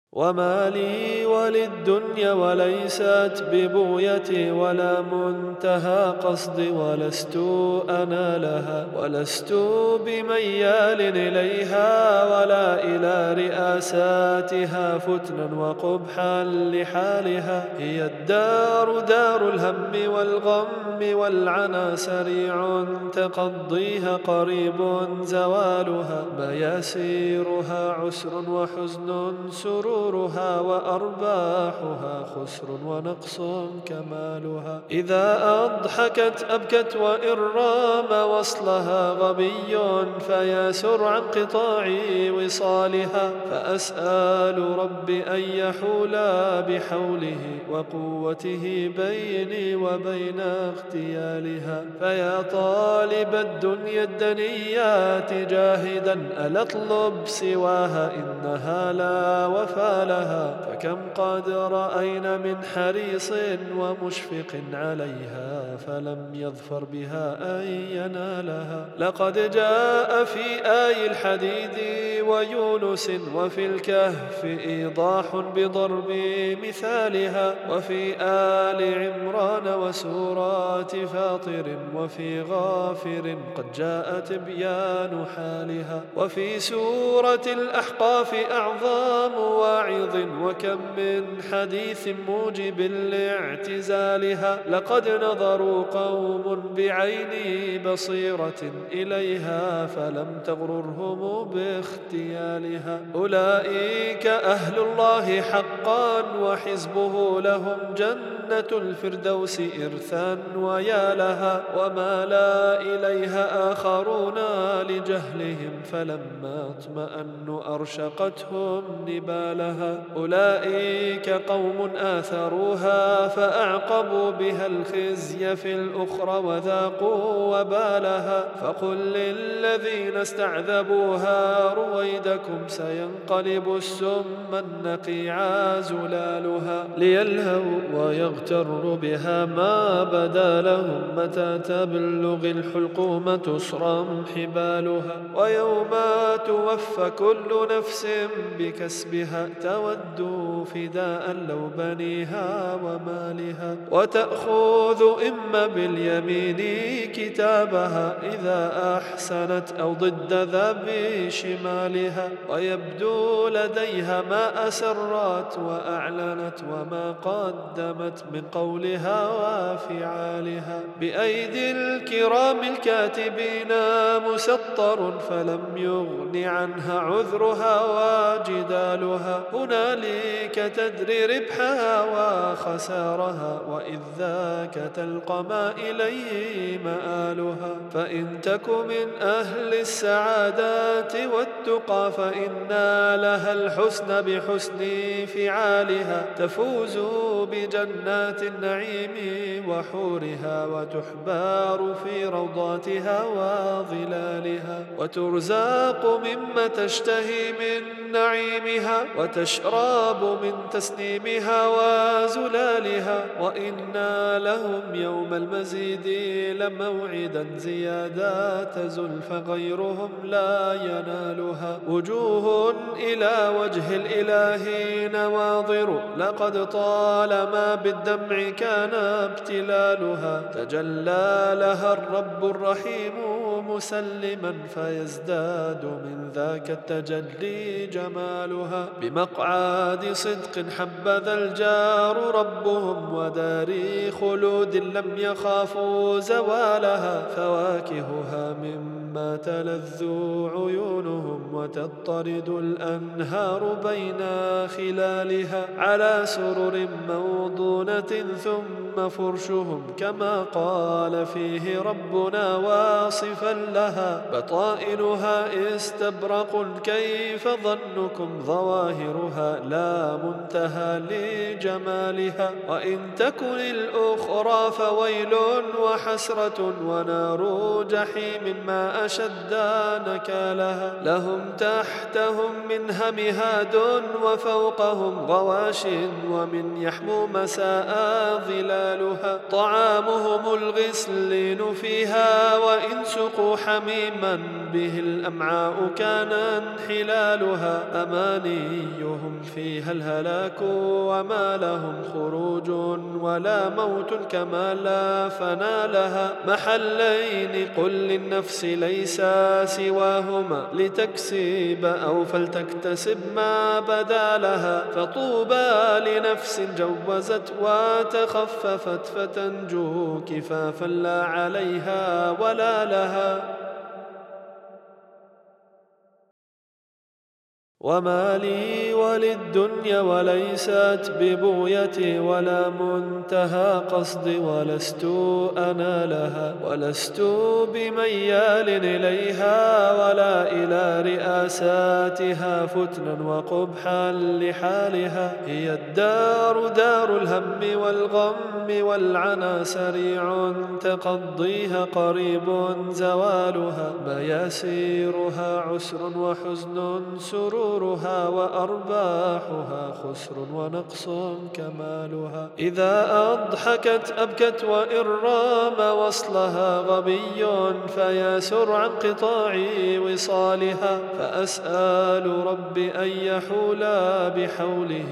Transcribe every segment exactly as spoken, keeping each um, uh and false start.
وما لي وللدنيا وليست ببغيتي ولا منتهى قصدي، ولست أنا لها ولست بميال إليها ولا إلى رئاساتها فتنا وقبحا لحالها. هي الدار دار الهم والغم والعنا، سريع تقضيها قريب زوالها، مياسيرها عسر وحزن سرورها، وأرباحها خسر ونقص كمالها. إذا أضحكت أبكت وإن رام وصلها غبي، فياسر عن قطاع وصالها. فأسأل ربي أن يحول بحوله وقوته بيني وبين اغتيالها. فيا طالب الدنيا الدنيات جاهدا، ألا اطلب سواها إنها لا وفى لها. فكم قد رأينا من حريص ومشفق عليها، فلم يظفر بها أن ينالها. لقد جاء في آي الحديد ويونس وفي الكهف إيضاح بضرب مثالها، وفي آل عمران وسورات فاطر وفي غافر قد جاء تبيان حالها، وفي سورة الأحقاف أعظام واعظ، وكم من حديث موجب لاعتزالها. لقد نظروا قوم بعين بصيرة إليها، فلم تغررهم باختيالها. أولئك أهل الله حقا، وحزبه لهم جنة الفردوس إرثا ويا لها. وما لا إليها آخرون لجهلهم، فلما اطمأنوا أرشقتهم نبالها. أولئك قوم آثروها فأعقبوا بها الخزي في الأخرى وذاقوا وبالها. فقل للذين استعذبوها رويدكم سينقلب السم النقيع زلالها. ليلهوا ويغتروا بها ما بدا لهم، متى تبلغ الحلقوم تصرم حبالها. ويوم توفى كل نفس بكسبها، تود فداء لو بنيها ومالها. وتأخذ إما باليمين كتابها إذا أحسنت، أو ضد ذا بشمالها. ويبدو لديها ما أسرت وأعلنت، وما قدمت من قولها وفعالها. بأيدي الكرام الكاتبين مسطر، فلم يغن عنها عذرها وجدالها. هنالك تدري ربحها وخسارها، وإذ ذاك تلقى ما إليه مآلها. فإن تك من أهل السعادات والتقى، فإن لها الحسن بحسن فعالها. تفوز بجنات النعيم وحورها، وتحبار في روضاتها وظلالها. وترزاق مما تشتهي من نعيمها، وتشرب من تسنيمها وزلالها. وإن لهم يوم المزيد لموعدا، زيادات زلف غيرهم لا ينالها. وجوه إلى وجه الإله نواظر، لقد طالما بالدمع كان ابتلالها. تجلى لها الرب الرحيم مسلما، فيزداد من ذاك التجلي جمالها. بمقعد صدق حبذا الجار ربهم، ودار خلود لم يخافوا زوالها. فواكهها مما تلذ عيونهم، وتضطرد الأنهار بين خلالها. على سرر موضونة ثم فرشهم، كما قال فيه ربنا واصفا لها. بطائنها استبرق، كيف ظنكم ظواهرها لا منتهى لجمالها. وإن تكن الأخرى فويل وحسرة، ونار جحيم ما أشد نكالها. لهم تحتهم منها مهاد، وفوقهم غواش، ومن يحمو مساء ظلالها. طعامهم الغسلين فيها، وإن سقوا حميما به الأمعاء كان انحلالها، أمانيهم فيها الهلاك وما لهم خروج ولا موت كما لا فنى لها. محلين قل للنفس ليس سواهما لتكسب أو فلتكتسب ما بدا لها، فطوبى لنفس جوزت وتخففت فتنجو كفافا لا عليها ولا لها. وما لي وللدنيا وليست ببغيتي ولا منتهى قصدي، ولست أنا لها ولست بميال إليها ولا إلى رئاساتها فتنا وقبحا لحالها. هي الدار دار الهم والغم والعنا سريع تقضيها قريب زوالها، مياسيرها عسر وحزن سرور وأرباحها خسر ونقص كمالها. إذا أضحكت أبكت وإن رام وصلها غبي فيسر عن قطاع وصالها، فأسأل ربي أن يحول بحوله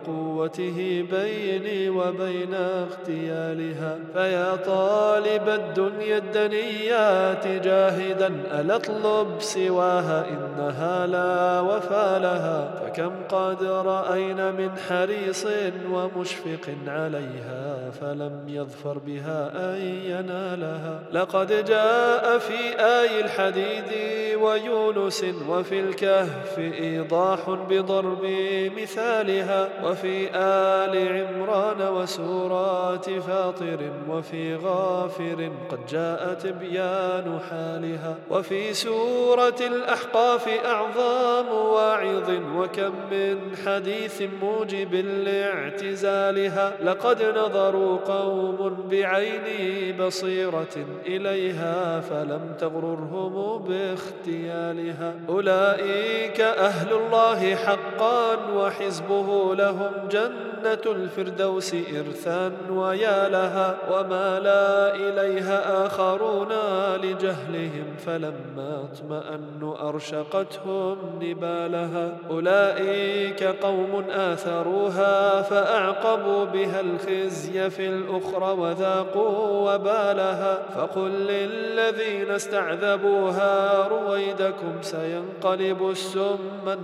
وقوته بيني وبين اغتيالها. فيا طالب الدنيا الدنيات جاهدا ألا اطلب سواها إنها لا وفى لها، فكم قد رأينا من حريص ومشفق عليها فلم يظفر بها أن ينالها. لقد جاء في آي الحديد ويونس وفي الكهف إيضاح بضرب مثالها، وفي آل عمران وسورات فاطر وفي غافر قد جاء تبيان حالها، وفي سورة الأحقاف أعظام واعظ وكم من حديث موجب لاعتزالها. لقد نظروا قوم بعيني بصيرة إليها فلم تغررهم باختيالها. أولئك أهل الله حقا وحزبه لهم جنة الفردوس إرثا ويا لها، وما لا إليها آخرون لجهلهم فلما اطمأنوا أرشقتهم نبالها. أولئك قوم آثروها فأعقبوا بها الخزي في الأخرى وذاقوا وبالها. فقل للذين استعذبوها رويدكم سينقلب السم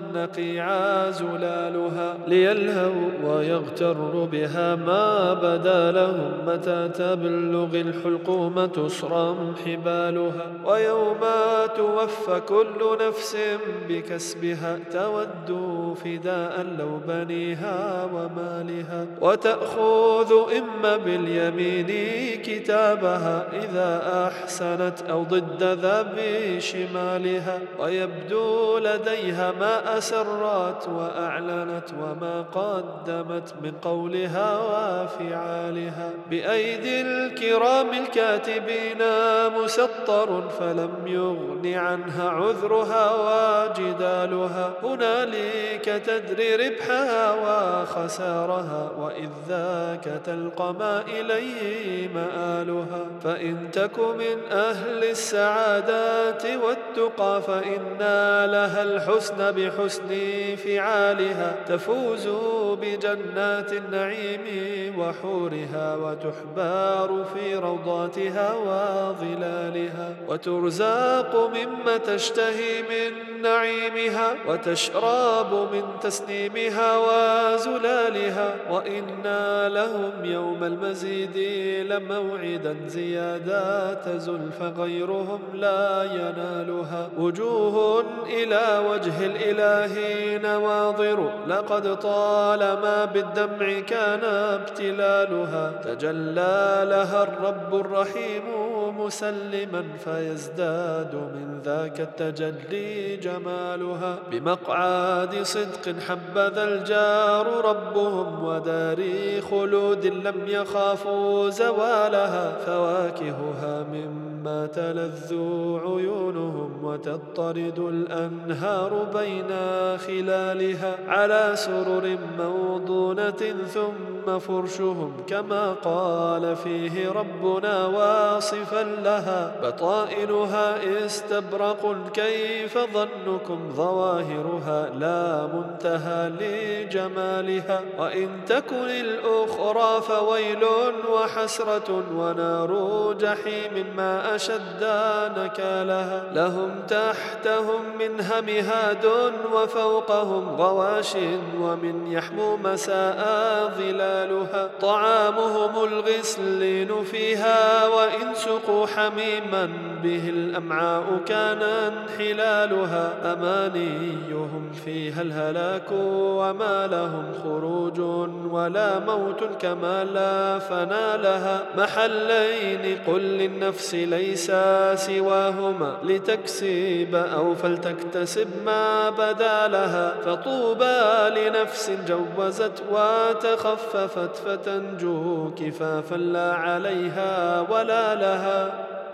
النقيع زلالها، ليلهوا ويغتر بها ما بدا لهم متى تبلغ الحلقوم تصرم حبالها. ويوم توفى كل نفس بكسبها تود فداء لو بنيها ومالها، وتأخذ إما باليمين كتابها إذا أحسنت أو ضد ذا بشمالها، ويبدو لديها ما أسرت وأعلنت وما قدمت من قولها وفعالها. بأيدي الكرام الكاتبين مسطر فلم يغن عنها عذرها وجدالها. هنالك تدري ربحها وخسارها وإذ ذاك تلقى ما إليه مآلها. فإن تك من أهل السعادات والتقى فإنا لها الحسن بحسن فعالها، تفوز بجنات النعيم وحورها وتحبار في روضاتها وظلالها، وترزاق مما تشتهي من نعيمها وتشرب من تسنيمها وزلالها. وإنا لهم يوم المزيد لموعدا زيادات زلف غيرهم لا ينالها. وجوه إلى وجه الإله نواظر لقد طالما بالدمع كان ابتلالها، تجلى لها الرب الرحيم مسلما فيزداد من ذاك التجلي جمالها. بمقعد صدق حبذا الجار ربهم ودار خلود لم يخافوا زوالها. فواكهها مما تلذ عيونهم وتضطرد الأنهار بين خلالها، على سرر موضونة ثم فرش فرشهم كما قال فيه ربنا واصفا لها بطائنها استبرق كيف ظنكم ظواهرها لا منتهى لجمالها وإن تكن الأخرى فويل وحسرة ونار جحيم ما أشد نكالها لهم تحتهم منها مهاد وفوقهم غواش ومن يحمو مساء ظلالها طعامهم الغسلين فيها وإن سقوا حميما به الأمعاء كان انحلالها أمانيهم فيها الهلاك وما لهم خروج ولا موت كما لا فنى لها محلين قل للنفس ليس سواهما لتكسب أو فلتكتسب ما بدا لها فطوبى لنفس جوزت وتخففت فتنجو كفافا لا عليها ولا لها